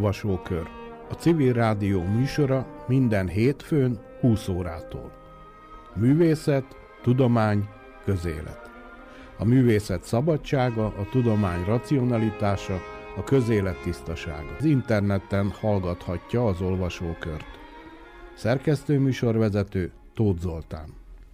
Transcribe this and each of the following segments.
Olvasókör. A Civil Rádió műsora minden hétfőn 20 órától. Művészet, tudomány, közélet. A művészet szabadsága, a tudomány racionalitása, a közélet tisztasága. Az interneten hallgathatja az Olvasókört. Szerkesztőműsorvezető Tóth Zoltán.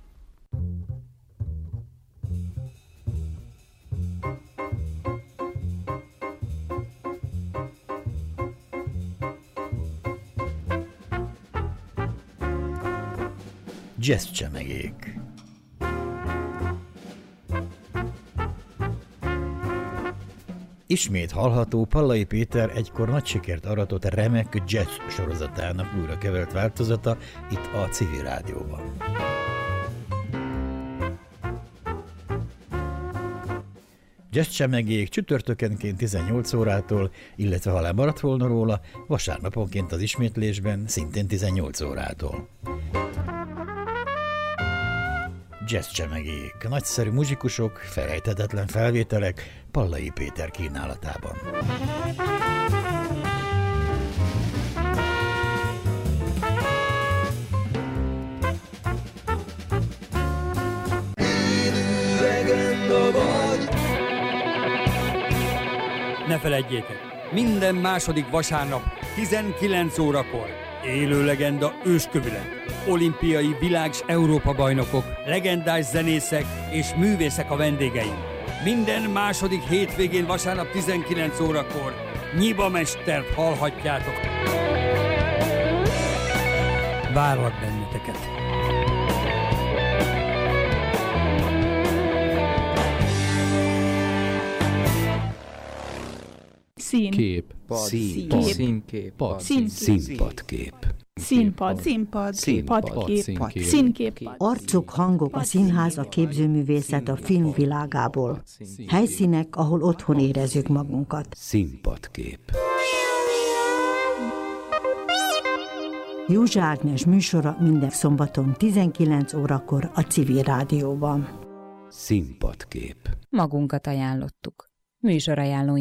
Jazzcsemegék. Ismét hallható Pallai Péter egykor nagy sikert aratott remek jazz sorozatának újra kevert változata itt a Civil Rádióban. Jazzcsemegék csütörtökenként 18 órától, illetve ha lemaradt volna róla, vasárnaponként az ismétlésben szintén 18 órától. Jazzcsemegék, nagyszerű muzsikusok, felejthetetlen felvételek Pallai Péter kínálatában. Ne feledjétek, minden második vasárnap 19 órakor élő legenda őskövület. Olimpiai világ- s Európa-bajnokok, legendás zenészek és művészek a vendégeim. Minden második hétvégén vasárnap 19 órakor Nyiba mestert hallhatjátok. Várlak benneteket! Színkép. Színpadkép. Arcok, hangok, a színház, a képzőművészet, a film világából. Helyszínek, ahol otthon érezzük magunkat. Színpadkép. Józsa Ágnes műsora minden szombaton 19 órakor a Civil Rádióban. Színpadkép. Magunkat ajánlottuk. Műsorajánló